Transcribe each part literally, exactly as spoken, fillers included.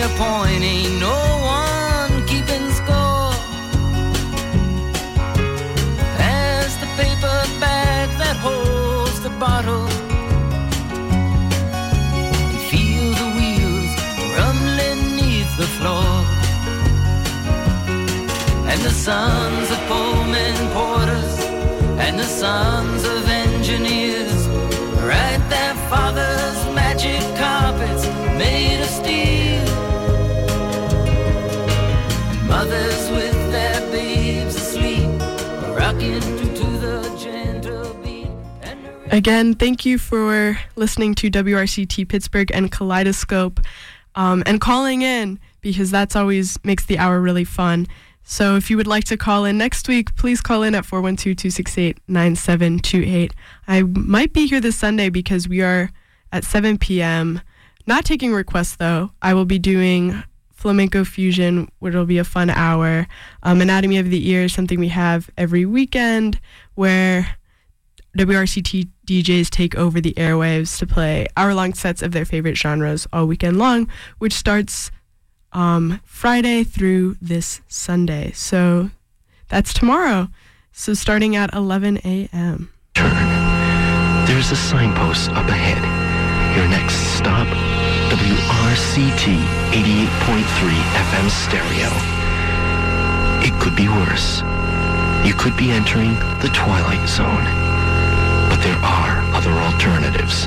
the point, ain't no one keeping score. Pass the paper bag that holds the bottle, and feel the wheels rumbling neath the floor. And the sons of Pullman porters and the sons of engineers ride their father's magic carpets made of steel. And mothers with their babes asleep, rocking to the gentle beat. Again, thank you for listening to W R C T Pittsburgh and Kaleidoscope, um, and calling in, because that's always makes the hour really fun. So if you would like to call in next week, please call in at four one two, two six eight, nine seven two eight. I might be here this Sunday because we are at seven p.m. Not taking requests, though. I will be doing Flamenco Fusion, which will be a fun hour. Um, Anatomy of the Ear is something we have every weekend where W R C T D Js take over the airwaves to play hour-long sets of their favorite genres all weekend long, which starts Um, Friday through this Sunday. So that's tomorrow. So starting at eleven a.m. Turn. There's a signpost up ahead. Your next stop, W R C T eighty-eight point three F M stereo. It could be worse. You could be entering the Twilight Zone. But there are other alternatives.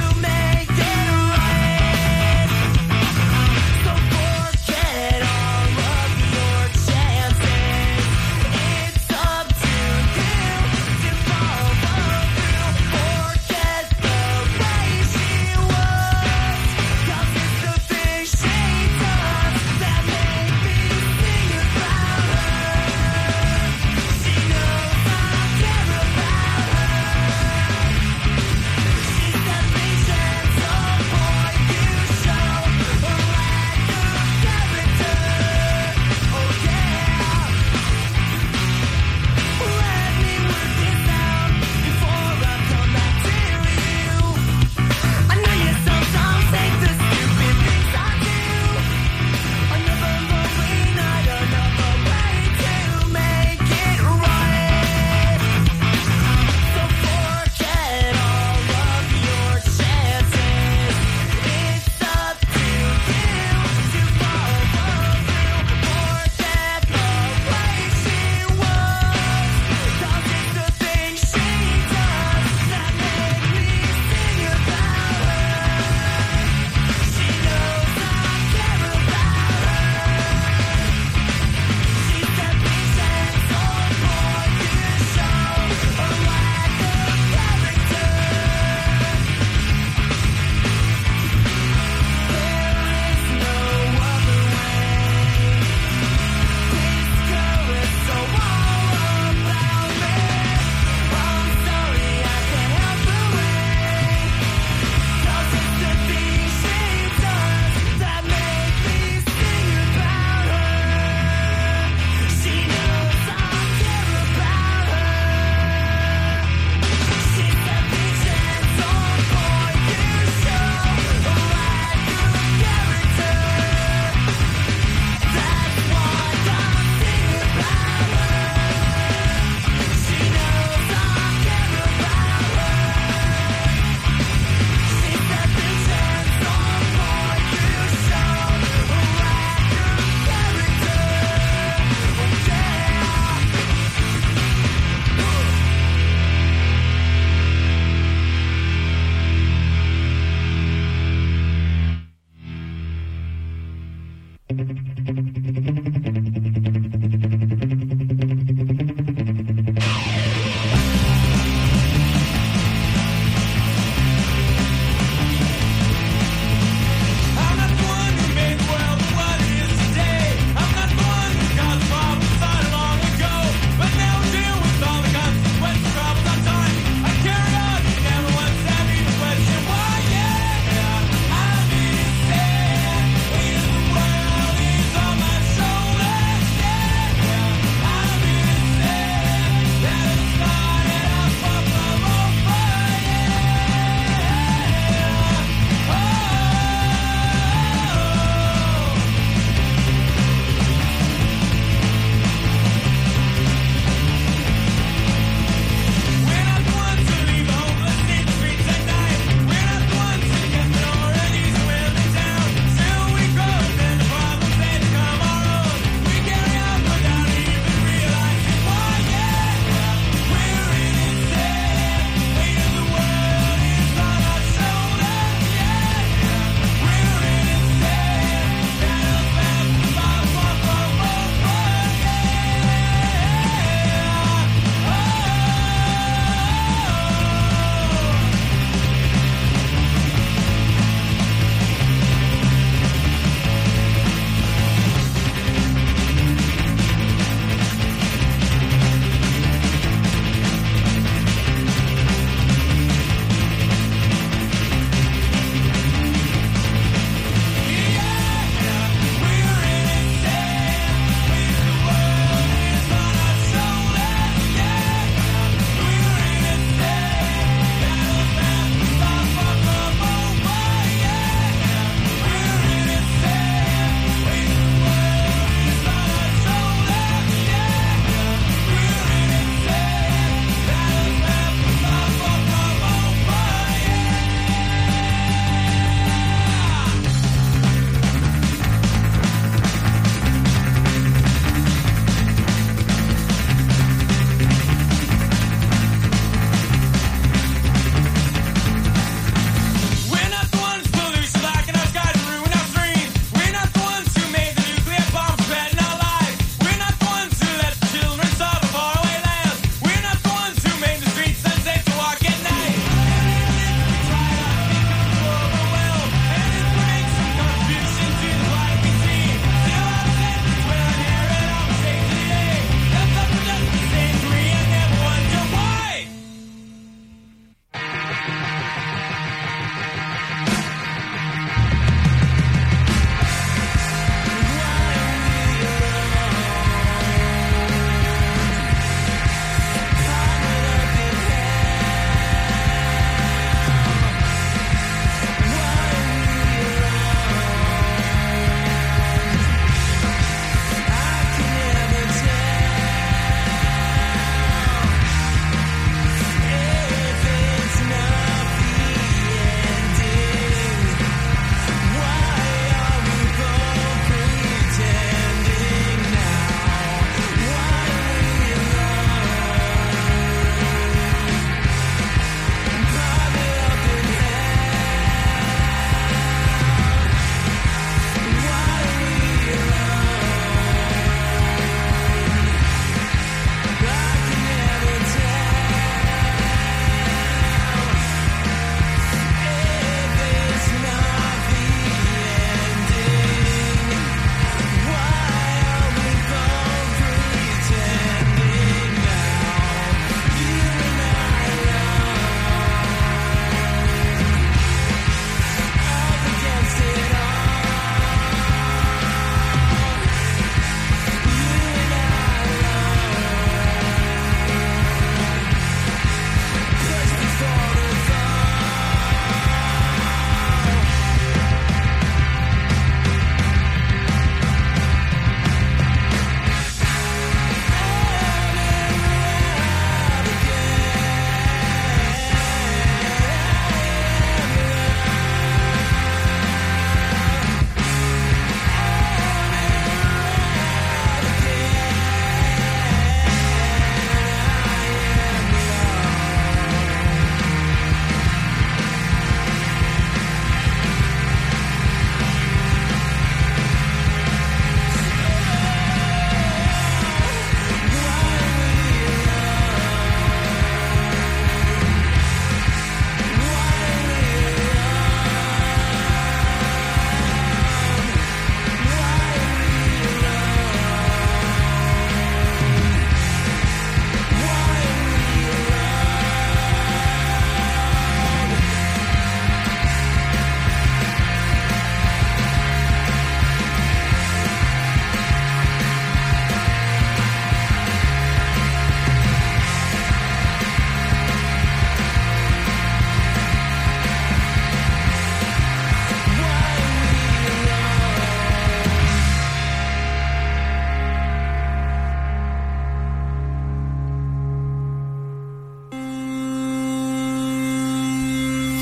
So forget all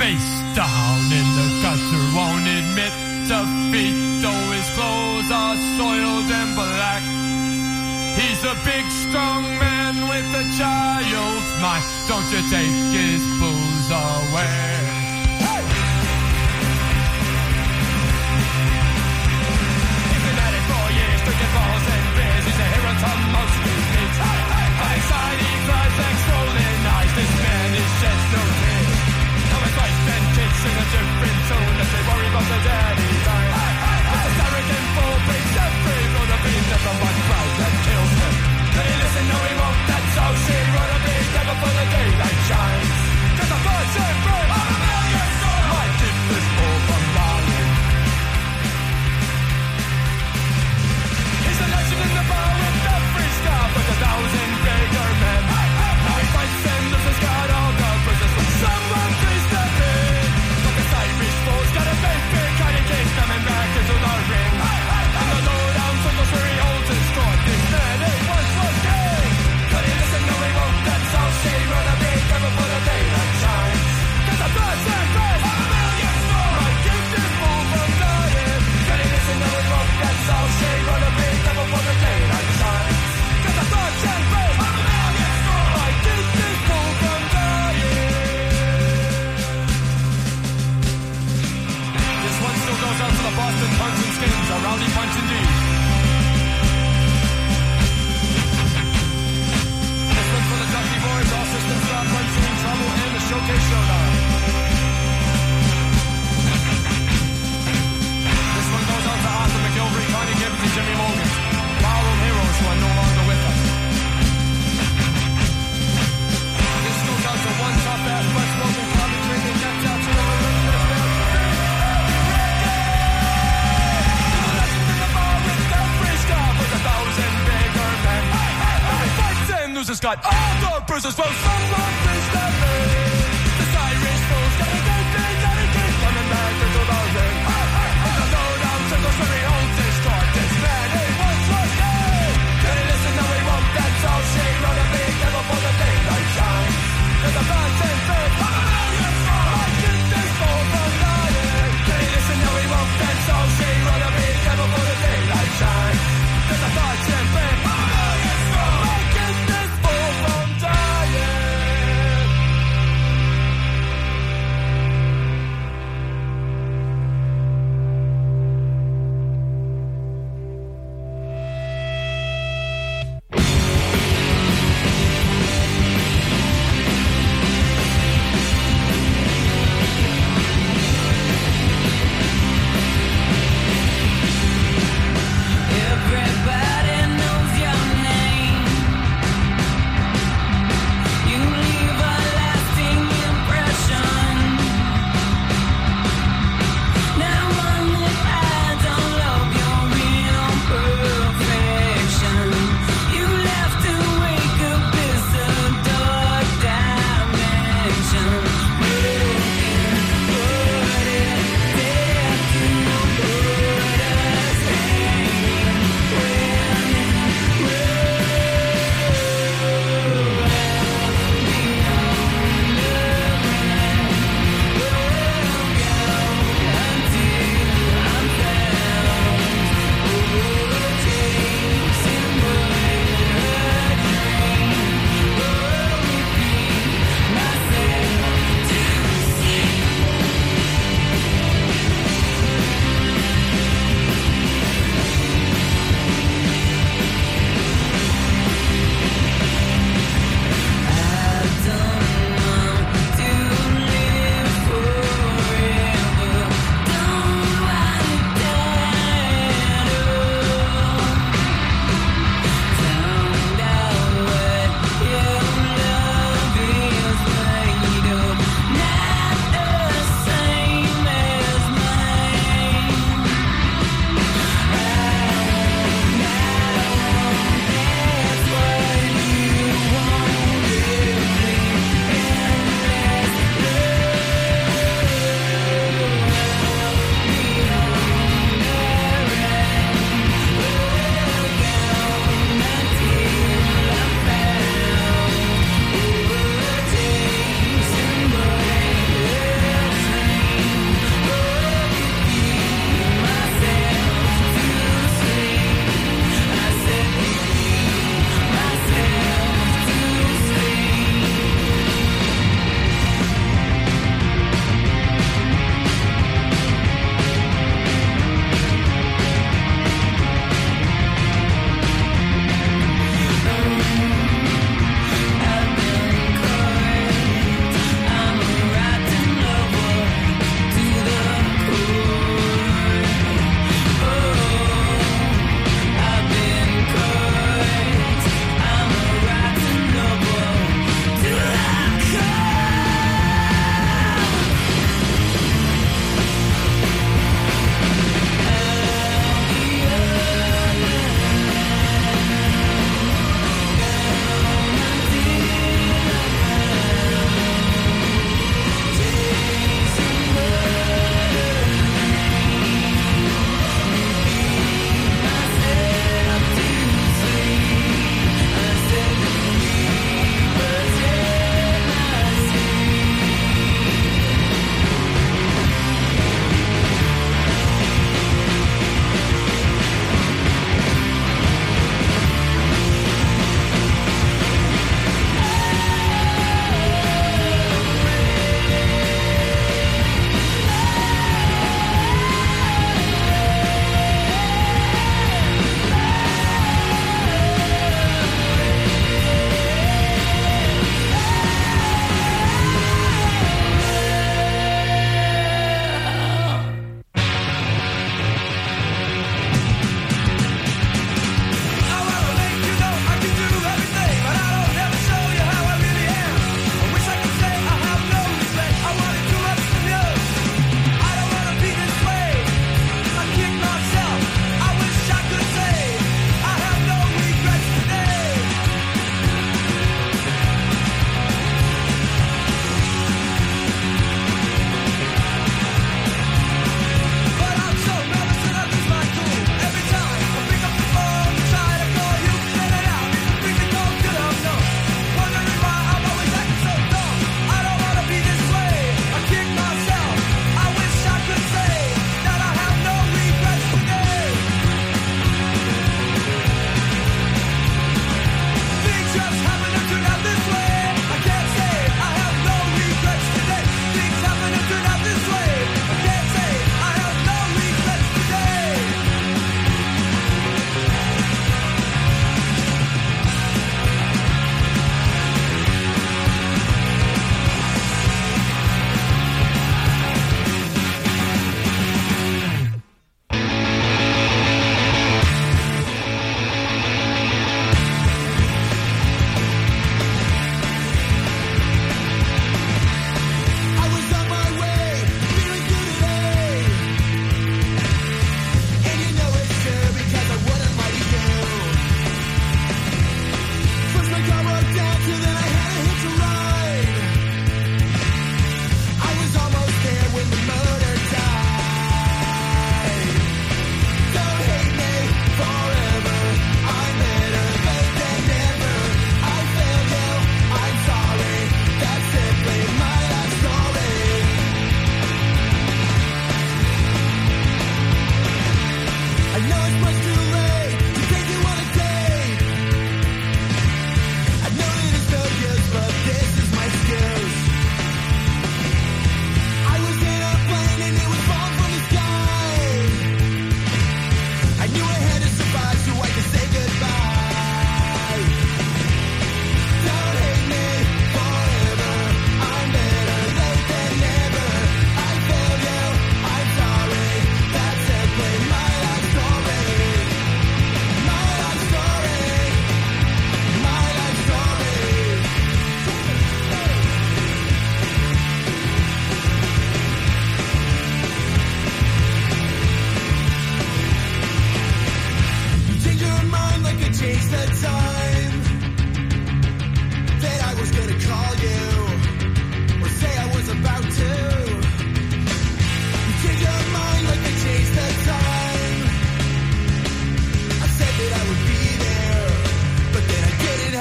face down in the gutter, won't admit defeat, though his clothes are soiled and black. He's a big, strong man with a child's mind. Don't you take his booze away. Hey! He's been at it for years, drinking balls and beers. He's a hero to most who needs. Hey, hey, hey. Inside he cries like swollen eyes. This man is sheds no tears. Now his wife and kids sing a different tune as they worry about their daddy dying. Hey, hey, hey. This arrogant fool breaks every rule of being never one crowd that kills him. Hey, listen, no he won't, that's how she run a big never for the daylight shines. Cause the birds and birds of a million souls might keep this fool from lying. He's a legend in the bar with every scar for the thousand bigger men. Now he fights and loses, got all the bruises when someone please step in. But this Irish fool's got a great big kind of case coming back into the ring. And the lowdown circles where he holds his sword. This man ain't once was king. Could he listen? No he won't, that's all she run a big never for the daylight shines. Cause the birds and birds of a million souls might keep this fool from dying. Could he listen? No he won't, that's all she run a big never for the daylight shines. Cause the birds and birds of a million souls might keep this fool from dying. This one still goes out to the Boston Punch and Skins, a rowdy punch indeed. This one's for the Ducky Boys, all systems stop, punching, trouble, and the Showcase Showdown. This one goes out to Arthur McGilvery, Connie Gibbons, and Jimmy Morgan, ballroom heroes who are no longer with us. This goes out to one tough-ass, blood-smoking, carbon-drinking, cats out to the original band. Loses got all the bruises from someone please step in. This Irish fool's got a great big daddy kid coming back into the ring. And the lowdown circles where he holds his sword. This man he once was king. Can he listen? No he won't, that's all she run a big devil for the daylight shines. Cause the birds and birds of a million souls might keep this fool from dying. Can he listen? No he won't, that's all she run a big devil for the daylight shines. Cause the birds and birds of a million souls might keep this fool from dying.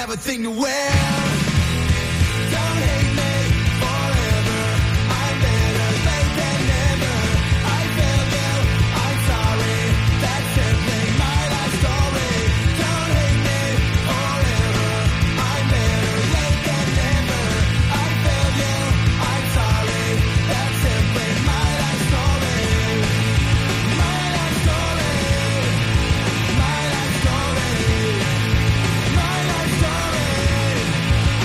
have a thing to wear. Don't hate me forever. I'm better late than never. I failed you. I'm sorry. That's simply my life story. Don't hate me forever. I'm better late than never. I failed you. I'm sorry. That's simply my life story. My life story. My life story. My life story.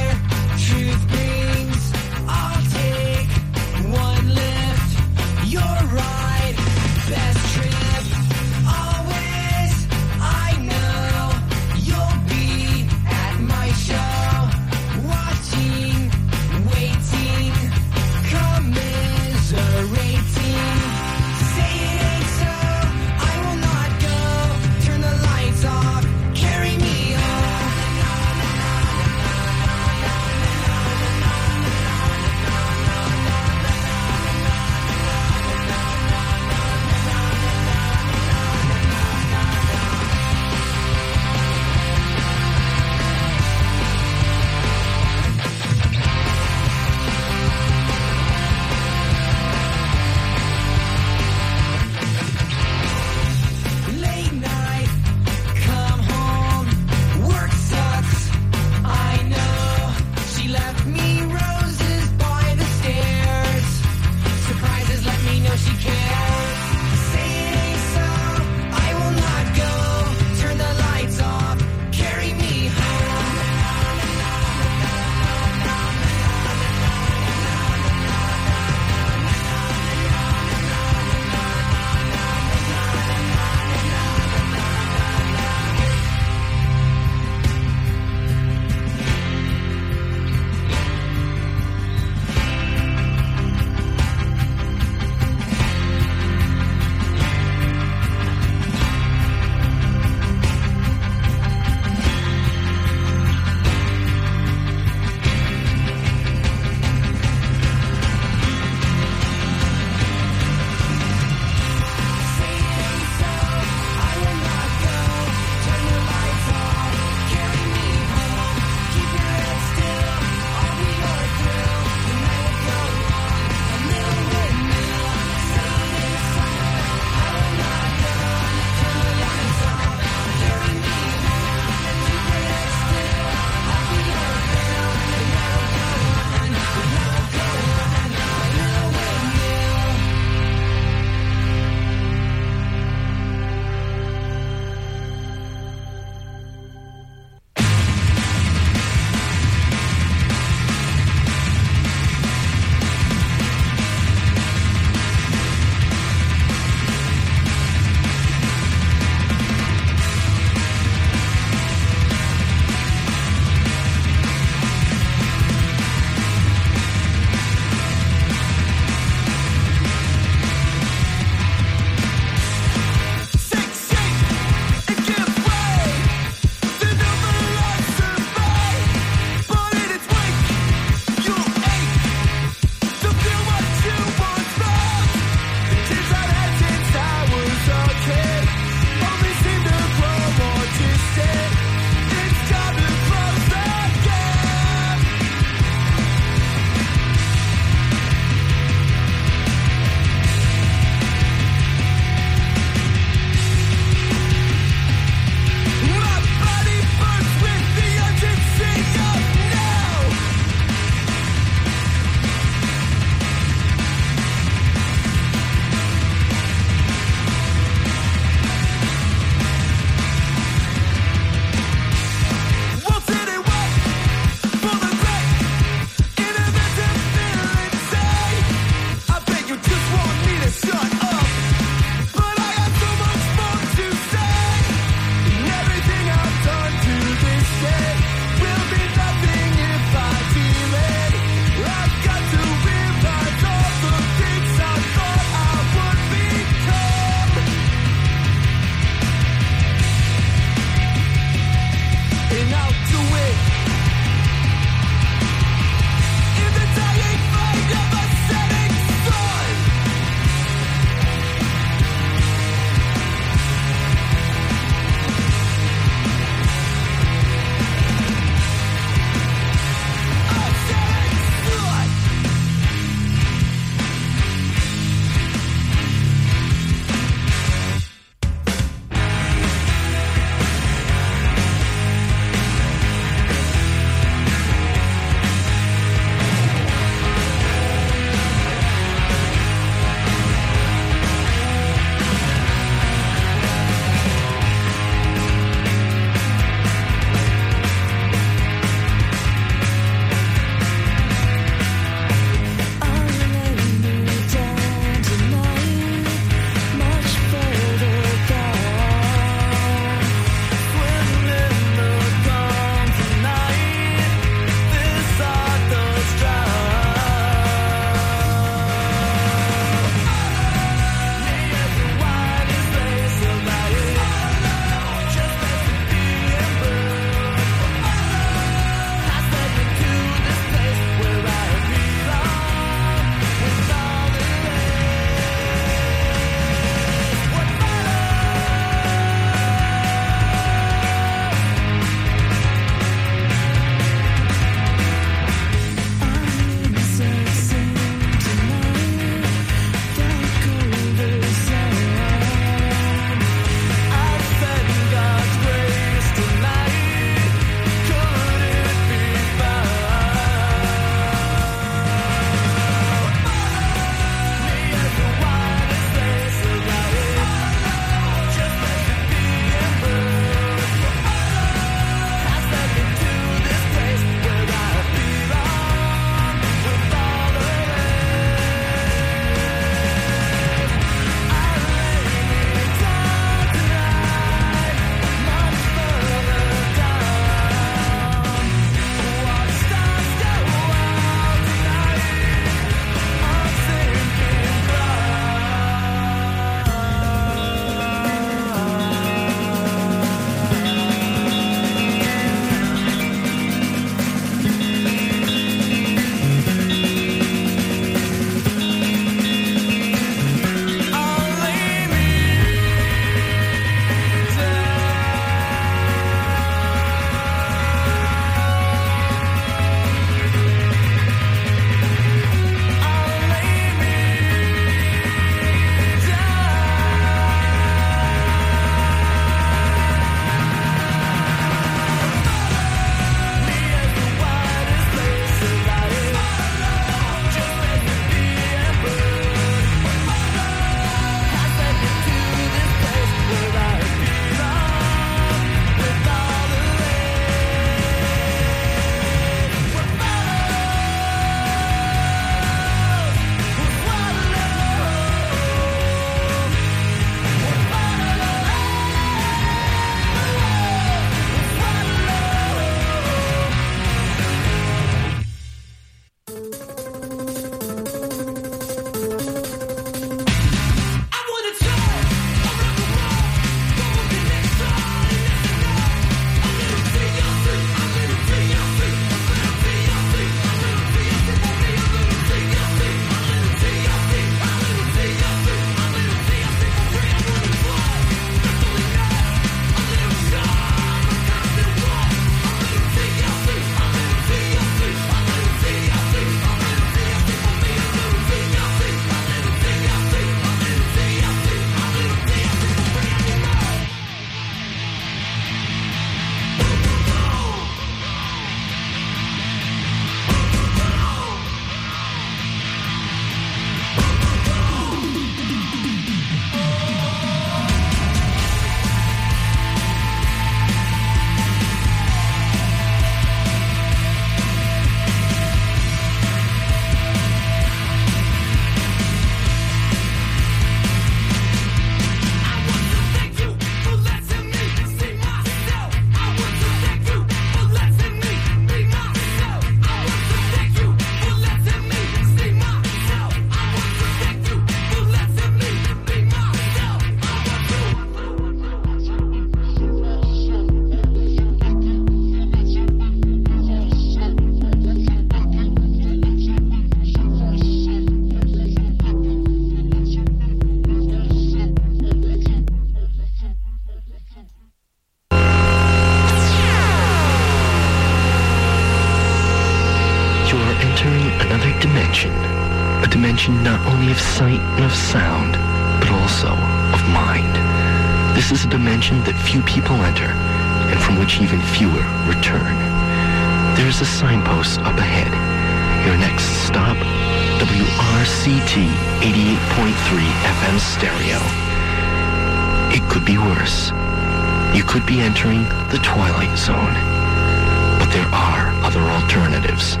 dimension not only of sight and of sound, but also of mind. This is a dimension that few people enter, and from which even fewer return. There is a signpost up ahead. Your next stop, W R C T eighty-eight point three F M stereo. It could be worse. You could be entering the Twilight Zone. But there are other alternatives.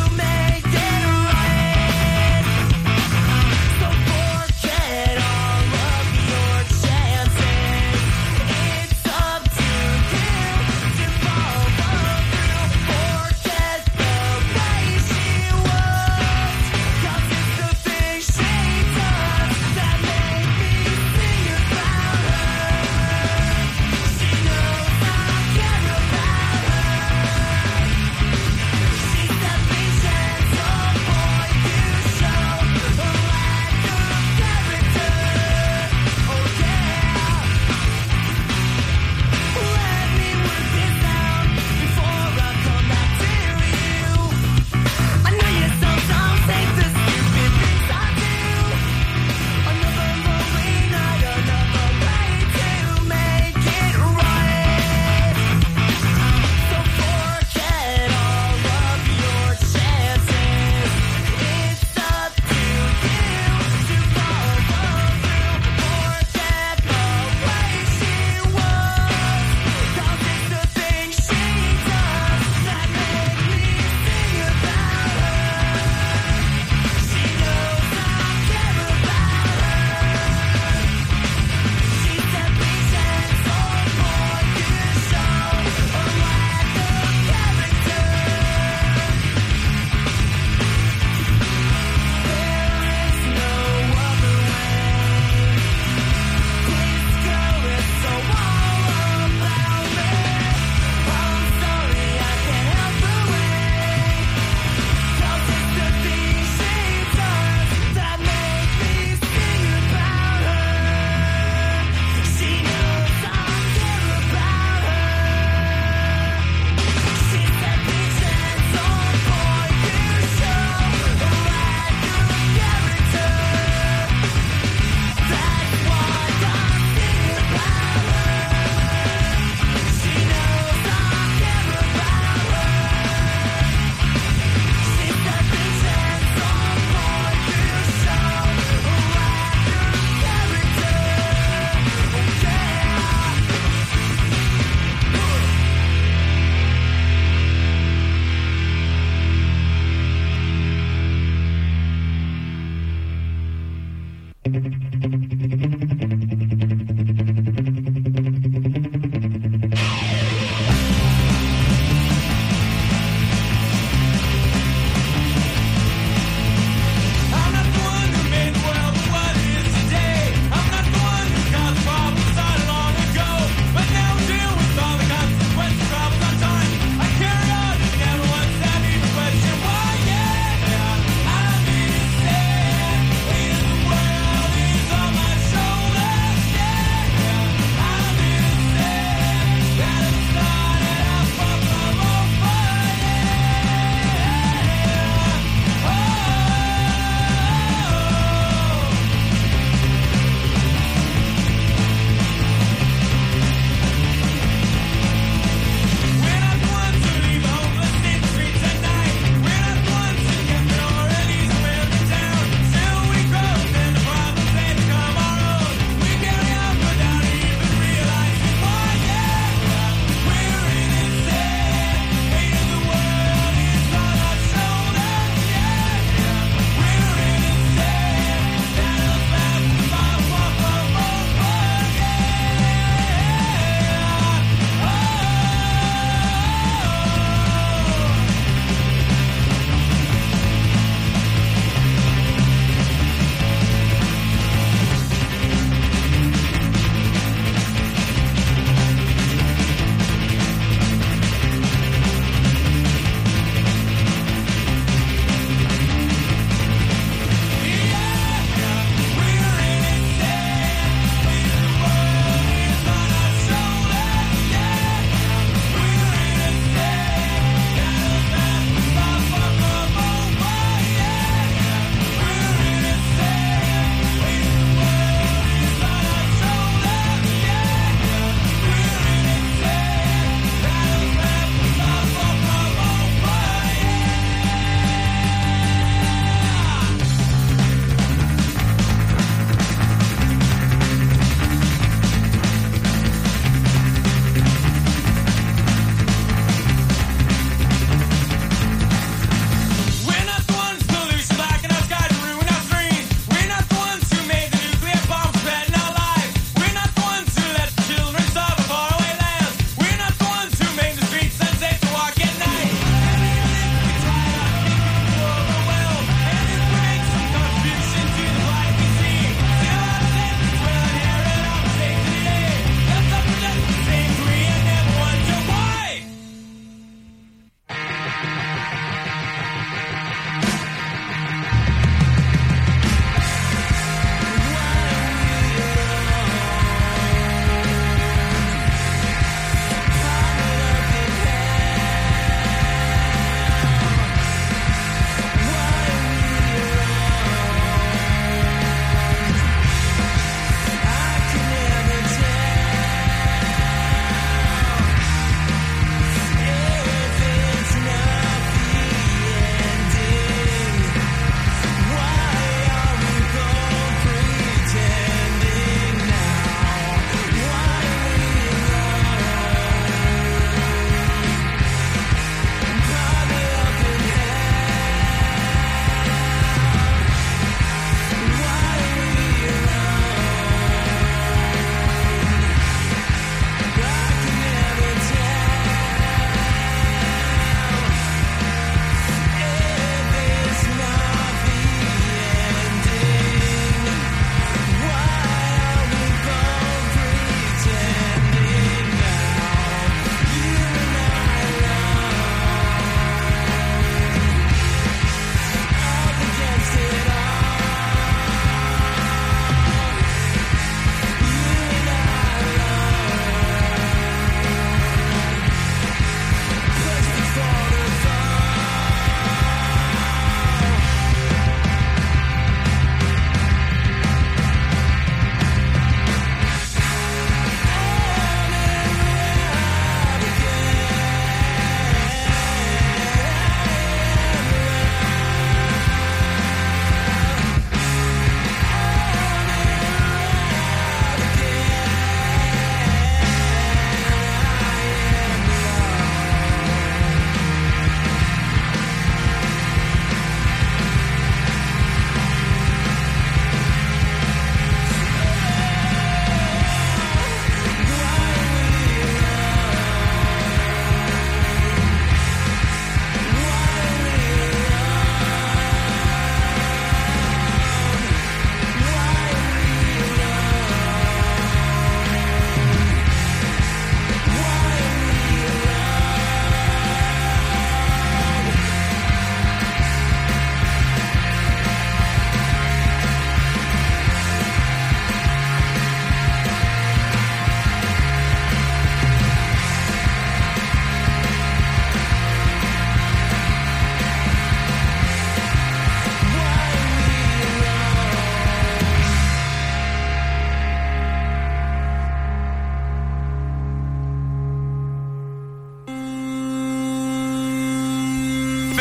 Forget all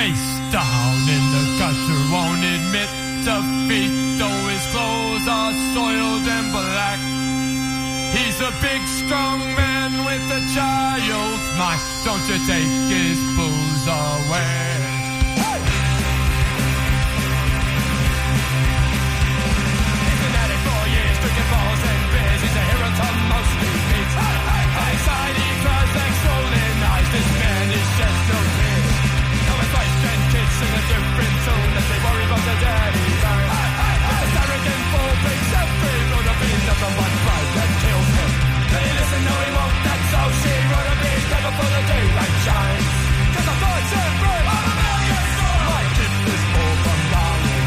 face down in the gutter, won't admit defeat, though his clothes are soiled and black. He's a big, strong man with a child's mind. Don't you take his booze away. Hey! He's been at it for years, drinking balls and beers. He's a hero to most who meets. Hey, hey, hey. Inside he cries like swollen eyes. This man is just no tears. Now his wife and kids sing a different tune as they worry about their daddy's eyes. Hey, hey, hey. But this arrogant fool breaks every road of being nothing but pride that kills him. Can he listen? No, he won't. That's how she run a beat never before the daylight shines. Cause I thought she'd break all the million souls. My kid is full from darling.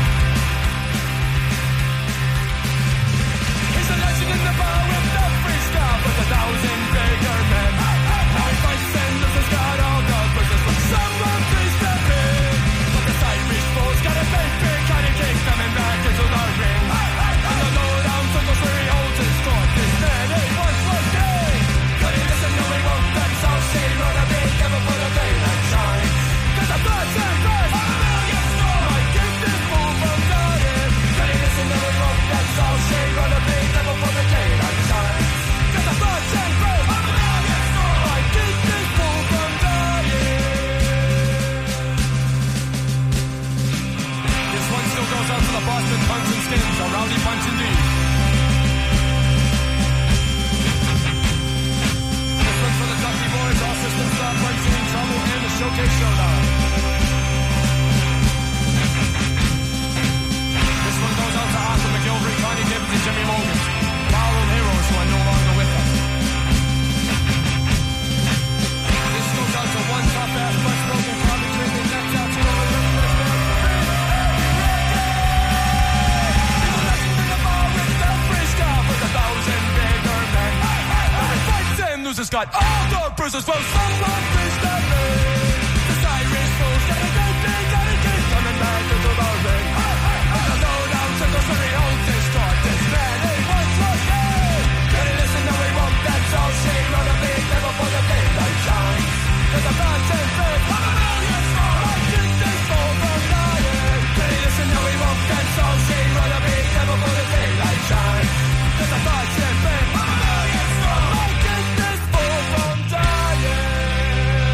He's a legend in the bar with the free star with a thousand bigger men. Now he fights and loses, got all the bruises from someone please step in. But this Irish fool's got a big, big kind of king coming back into the ring. And the lowdown circles where he holds his sword. This man ain't once was king. But he listen, no he won't, that's all she run a big never for the daylight shines. Cause the thoughts and first all the million souls might keep this fool from dying. But he listen, no he won't, that's all she run a big never for the daylight shines. Cause the thoughts and first all the million souls might keep this fool from dying. This one still goes out to the Boston punch and skins, a rowdy punch indeed. This one's for the Ducky Boys, all systems stop, punching trouble, and the Showcase Showdown. This one goes out to Arthur McGilvery, Connie Gibbons, and Jimmy Morgan, fallen heroes who are no longer with us. This goes out to one tough-ass, much-broken, carbon-drinking, necked out to all the rest of us. Loses got all the bruises from someone please step in. This Irish fool's got a great big got a kid coming back into the ring. And the lowdown circles where he holds his sword. This man ain't once was king. Can he listen? No he won't, that's all she run a big never for the daylight shines. Cause the thoughts and first all the million souls might keep this fool from dying. Can he listen? No he won't, that's all she run a big never for the daylight shines. Cause the thoughts and first all the million souls might keep this fool from dying.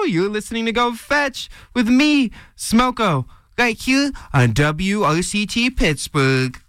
You're listening to Go Fetch with me, Smoko, right here on W R C T Pittsburgh.